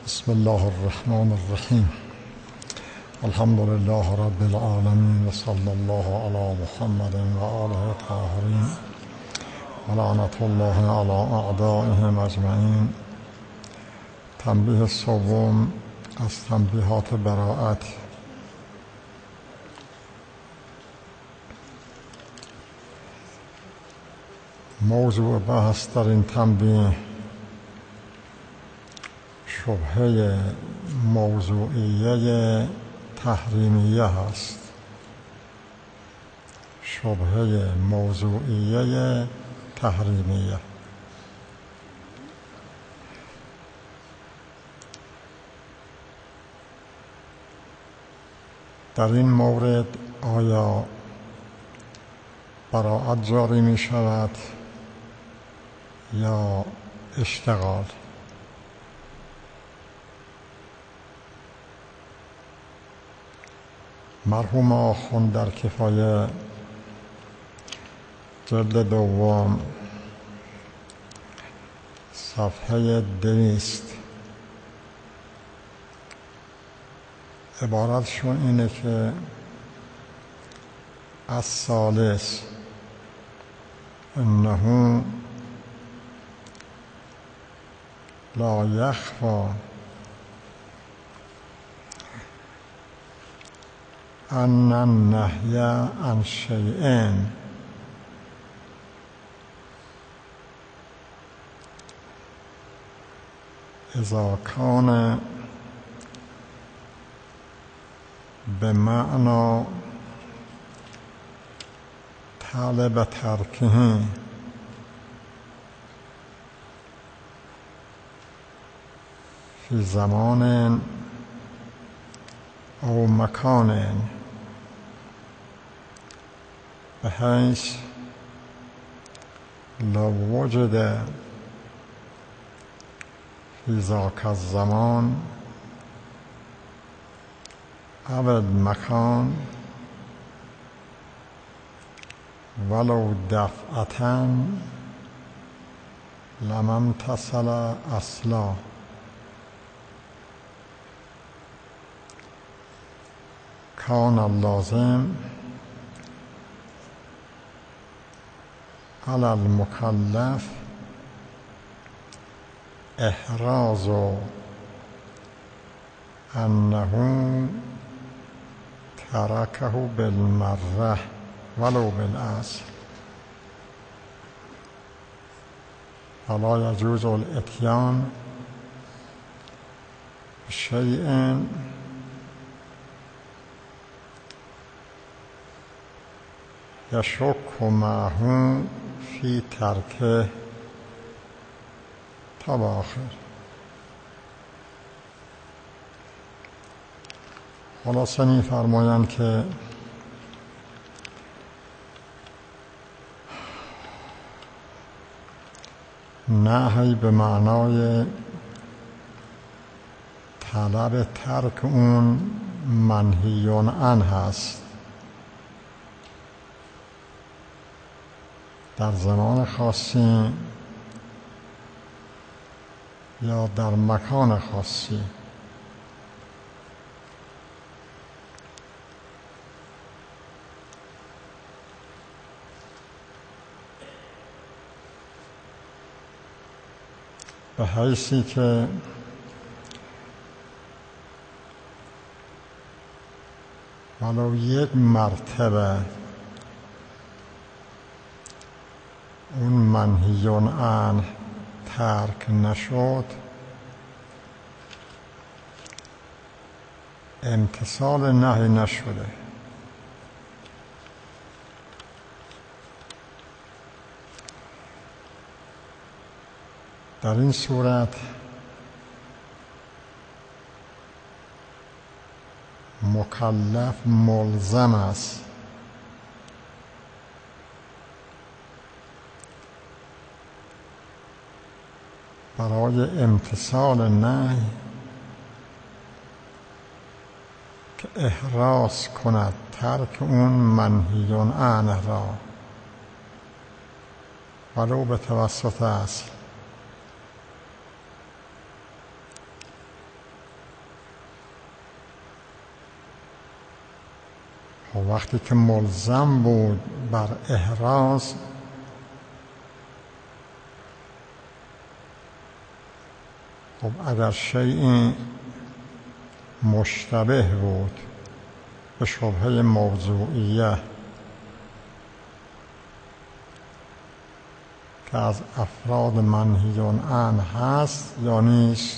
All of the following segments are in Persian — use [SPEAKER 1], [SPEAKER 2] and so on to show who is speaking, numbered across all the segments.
[SPEAKER 1] بسم الله الرحمن الرحیم. الحمد لله رب العالمین و صلی الله علی محمد و آله الطاهرین و لعنة الله علی اعدائهم اجمعین. تنبیه سوم از تنبیهات براءت. موضوع بحث در این تنبیه شبهه موضوعیه تحریمیه هست. شبهه موضوعیه تحریمیه. در این مورد آیا براءت جاری می شود یا اشتغال؟ مرحوم آخوند در کفایه جلد دوم صفحه 200 عبارتشون اینه که الثالث انه لا یخفی ان النهی عن شیء اذا کان بمعنى طلب ترکه فی زمان او مکان بحیث لو وجد فی ذاک الزمان او المکان ولو دفعة لم امتثل اصلا. کان اللازم علی المکلف احراز انه ترکه بالمره ولو بالاصل فلا یجوز الاتیان بشیء یشک معه فی ترکه تا به آخر. خلاصه می فرمایند که نهی به معنای طلب ترک اون منهی عنه هست در زمان خاصی یا در مکان خاصی. به حیثی که ولو یک مرتبه اون منهی عنه ترک نشد، امتثال نهی نشده. در این صورت مکلف ملزم است برای امتثال نهی که احراز کند ترک اون منهی عنه را ولو به توسط اصل. و وقتی که ملزم بود بر احراز، خب اگر شیئی مشتبه بود به شبهه موضوعیه که از افراد منهی عنه هست یا نیست،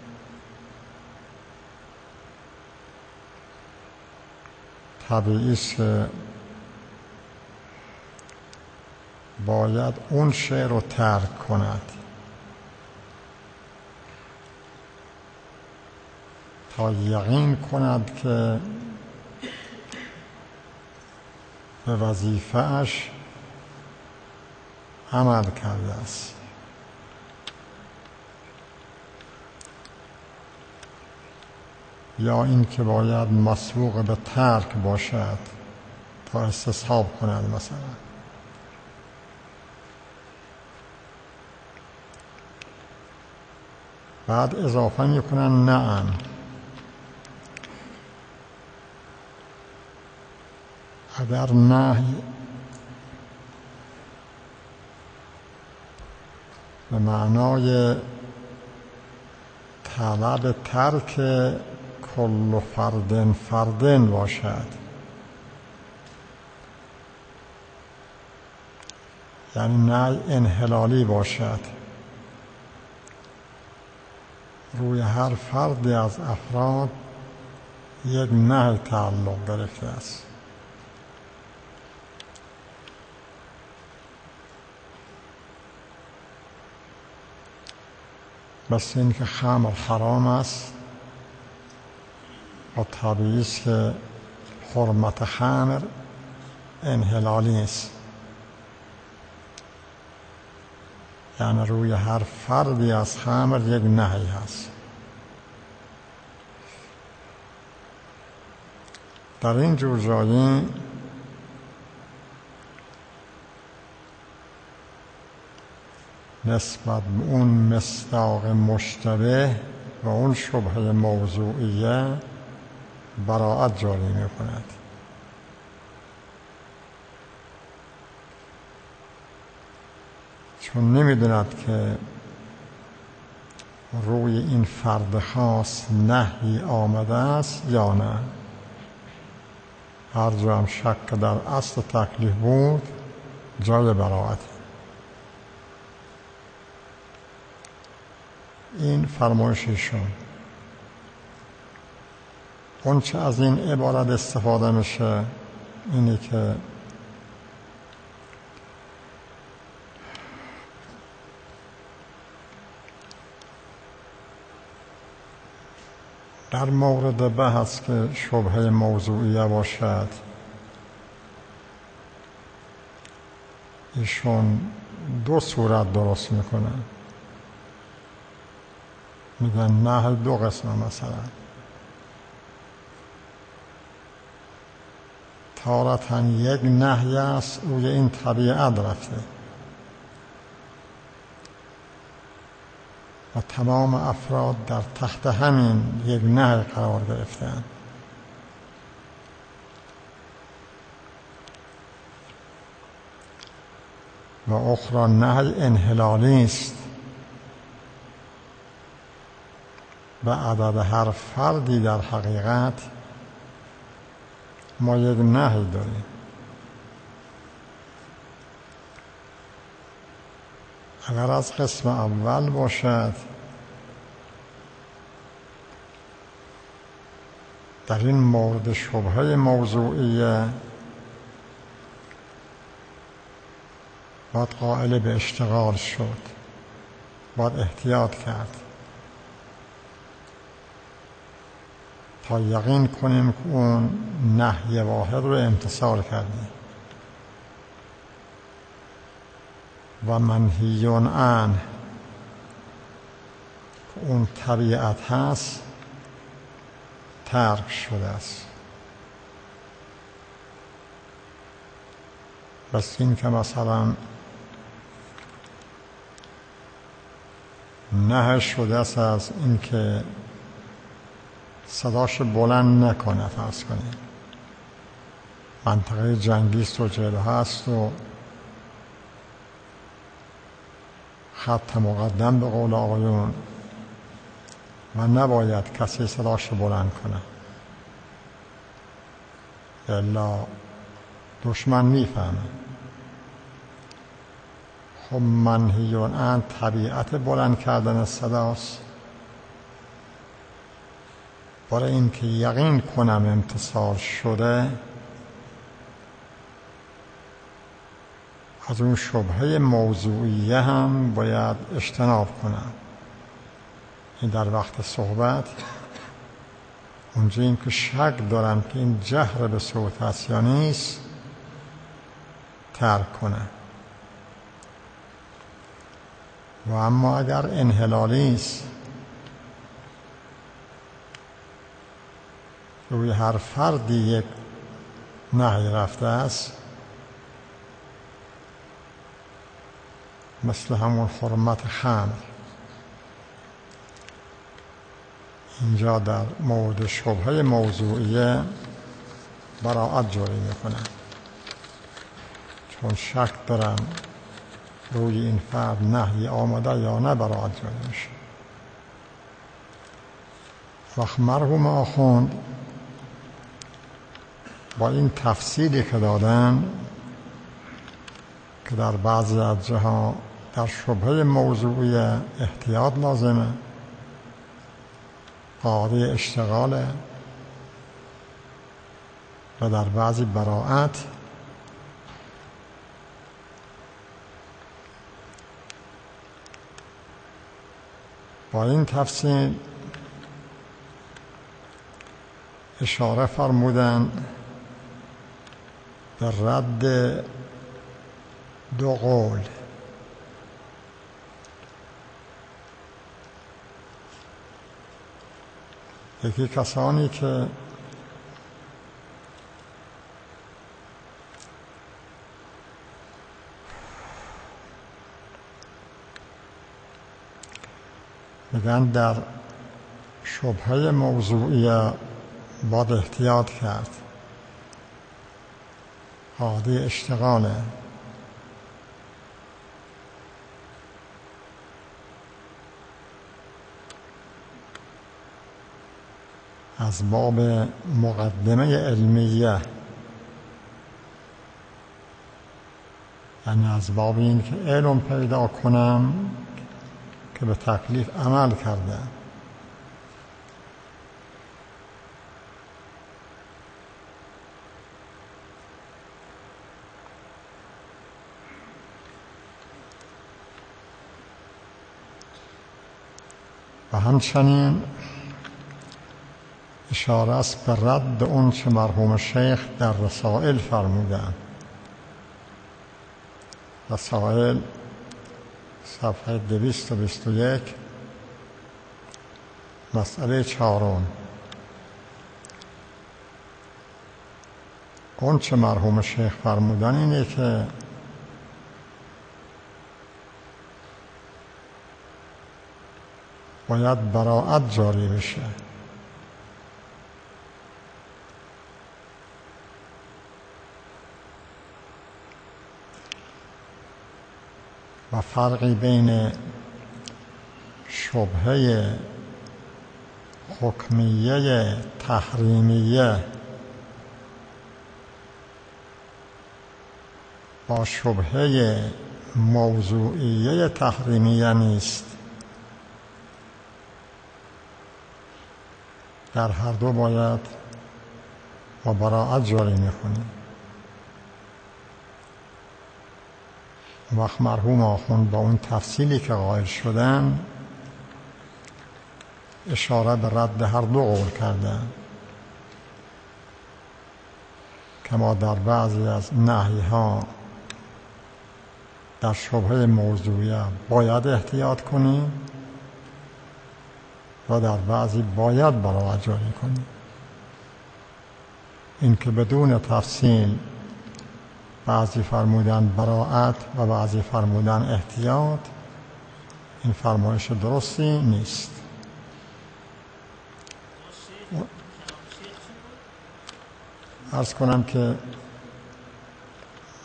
[SPEAKER 1] طبیعی است که باید اون شی رو ترک کند تا یقین کند که به وظیفه‌اش عمل کرده است. یا این که باید مسبوق به ترک باشد تا استصحاب کند. مثلا بعد اضافه میکنن نعم، اگر نهی به معنای طلب ترک کل فردن باشد، یعنی نهی انحلالی باشد، روی هر فردی از افراد یک نهی تعلق گرفته است. بس این که خمر حرام است و طبیعی است که حرمت خمر انحلالی است، یعنی روی هر فردی از خمر یک نهی هست. در این جور جایی نسبت به اون مصداق مشتبه و اون شبهه موضوعیه براءت جاری می کند. چون نمی داند که روی این فرد خاص نهی آمده است یا نه. هر جا هم شک در اصل تکلیف بود جای براءت. این فرمایششون. اون چه از این عبارت استفاده میشه اینه که در مورد بحث که شبهه موضوعیه باشد، ایشون دو صورت درست میکنن. میگن نهی دو قسمه. مثلا تارة یک نهی است روی این طبیعت رفته و تمام افراد در تحت همین یک نهی قرار گرفتند. و اخرى نهی انحلالی است، به عدد هر فردی در حقیقت ما یک نهی داریم. اگر از قسم اول باشد، در این مورد شبهه موضوعیه باید قائل به اشتغال شد، باید احتیاط کرد تا یقین کنیم که اون نهی واحد رو امتثال کردیم. و منهی عنه که اون طبیعت هست ترک شده است. بس این که مثلا نهی شده است از این که صداش بلند نکنه، فرض کنید، منطقه جنگی است و جبهه هست و خط مقدم به قول آقایون و نباید کسی صداش بلند کنه الا دشمن میفهمه. خب منهیون عن طبیعت بلند کردن صداست برای اینکه یقین کنم امتصال شده از اون شبهه موضوعیه هم باید اجتناب کنم. این در وقت صحبت اونجا این که شک دارم که این جهر به صوت هست یا نیست ترک کنم. و اما اگر انحلالی است روی هر فردی یک نهی رفته است مثل همون حرمت خمر اینجا در مورد شبهه موضوعیه براعت جاری میکنم چون شک دارم روی این فرد نهی آمده یا نه براعت جاری میشه. وقت مرحوم آخوند با این تفصیلی که دادن که در بعضی از جاها در شبهه موضوعی احتیاط لازمه، قاعده اشتغاله و در بعضی براعت، با این تفصیل اشاره فرمودن در رد دو قول. یکی کسانی که میگن در شبهه موضوعی باید احتیاط کرد، قاعده اشتغاله. از باب مقدمه علمیه، یعنی از باب این که علم پیدا کنم که به تکلیف عمل کرده. و همچنین اشاره است به رد اون چه مرحوم شیخ در رسائل فرمودند. رسائل صفحه 221 مسئله 4. اون چه مرحوم شیخ فرمودن اینه که باید براعت جاری بشه. و فرقی بین شبهه حکمیه تحریمیه با شبهه موضوعیه تحریمیه نیست. در هر دو باید با براعت جاری می‌کنیم. وقت مرحوم آخوند با اون تفصیلی که قائل شدن اشاره به رد هر دو قول کردن که ما در بعضی از نهی ها در شبهه موضوعیه باید احتیاط کنیم و در بعضی باید براعت جاری کنیم. این که بدون تفصیل بعضی فرمودن براعت و بعضی فرمودن احتیاط، این فرمایش درستی نیست. عرض کنم که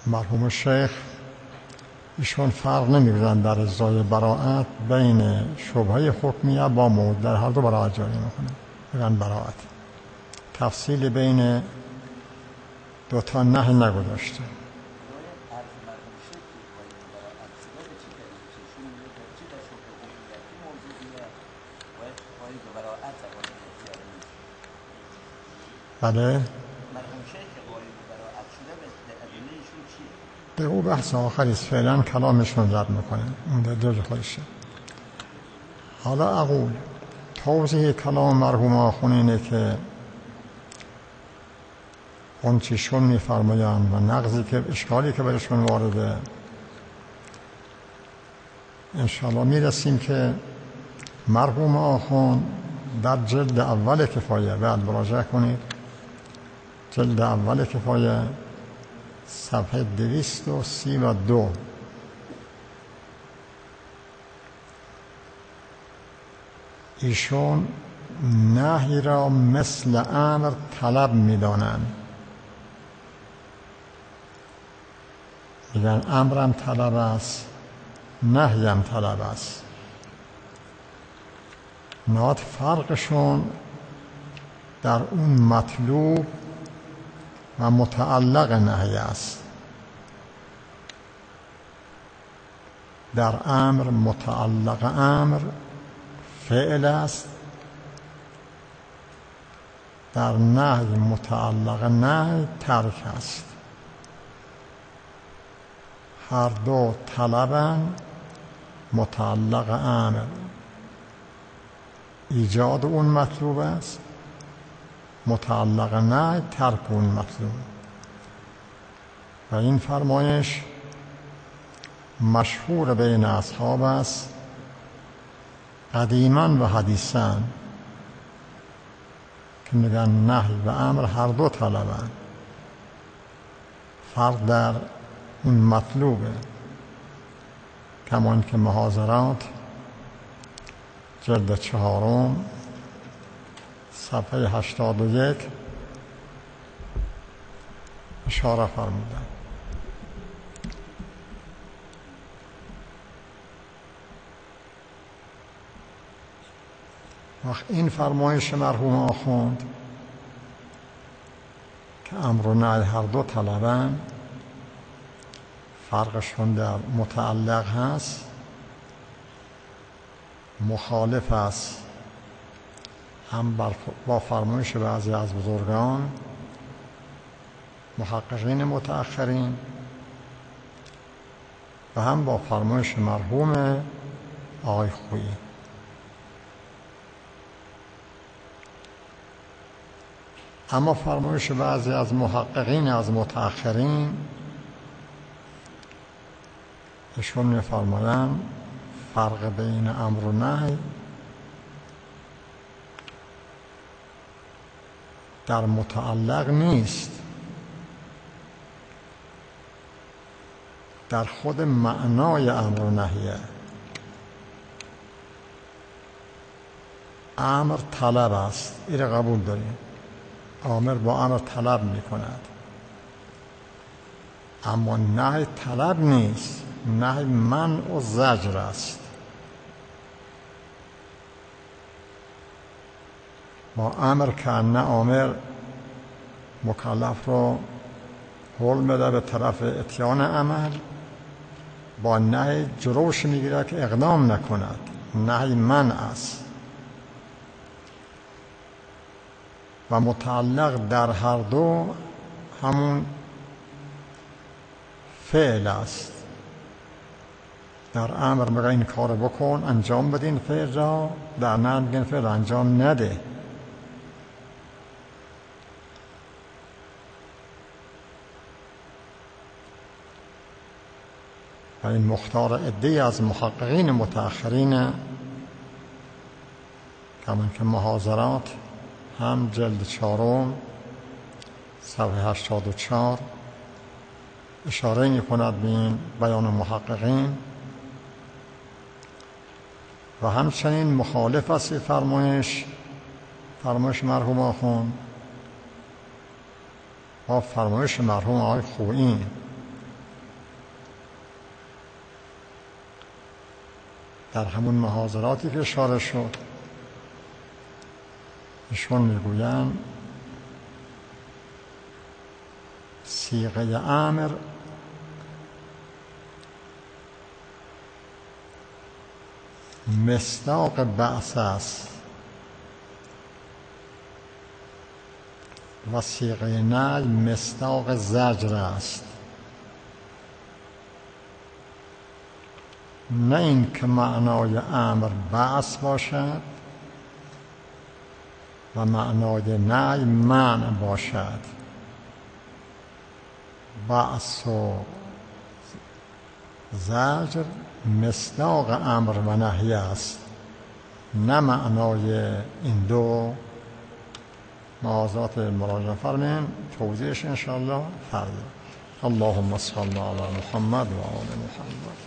[SPEAKER 1] مرحوم شیخ ایشون فرق نمی‌کنن در اجرای براءت بین شبهه حکمیه با موجب، در هر دو براءت جاری میکنن، میگن براءت. تفصیل بین دوتا نهی نگذاشته. بله به او بحث آخریست، فعلا کلامشون رد میکنه، اون در جای خودشه. حالا اقول توضیح کلام مرحوم آخون اینه که اون چیشون میفرمایند و نقضی که اشکالی که برشون وارده، انشاءالله میرسیم که مرحوم آخون در جلد اول کفایه، بعد مراجعه کنید، جلد اول کفایه صفحه 232 ایشون نهی را مثل امر طلب میدانند. میگن امرم طلب است، نهیم طلب است. نهایت فرقشون در اون مطلوب و متعلق نهی است. در امر متعلق امر فعل است، در نهی متعلق نهی ترک است. هر دو طلبن، متعلق امر ایجاد اون مطلوب است، متعلق نهی ترک اون مطلوب. و این فرمایش مشهور بین اصحاب است قدیما و حدیثا، که میگن نهی و امر هر دو طلبن، فرق در اون مطلوبه. کمان که محاضرات جلد 4 صفحه 81 اشاره فرمودن. وقت این فرمایش مرحوم آخوند که امر و نهی هر دو طلبن، فرقشون در متعلق هست، مخالف است هم با فرمایش بعضی از بزرگان محققین متأخرین و هم با فرمایش مرحوم آقای خویی. اما فرمایش بعضی از محققین از متأخرین ایشون می‌فرمایند فرق بین امر و نهی در متعلق نیست، در خود معنای امر و نهیه. امر طلب است، این را قبول داریم، آمر با امر طلب می کند، اما نهی طلب نیست، نهی منع و زجر است. با امر که نه آمر مکلف رو حول میده به طرف اتیان عمل، با نهی جلوش میگیره که اقدام نکند، نهی منع است. و متعلق در هر دو همون فعل است. در امر میگه این کار بکن، انجام بدین فعل را، در نهی میگه فعل انجام نده. و این مختار عده‌ای از محققین متأخرین کمان که محاضرات هم جلد 4 صفحه 84 اشاره می کند به این بیان محققین و همچنین مخالف است فرمایش مرحوم آخوند با فرمایش مرحوم آقای خویی در همون محاضراتی که اشاره شد ایشون میگویند صیغه امر مصداق بعث است و صیغه نهی مصداق زجر است. نه این که معنای امر بعث باشد و معنای نهی منع باشد. بعث و زجر مصداق امر و نهی است، نه معنای این دو. موضوعات مراجعه فرمین، توضیحش انشاءالله فردا. اللهم صل علی محمد و آل محمد.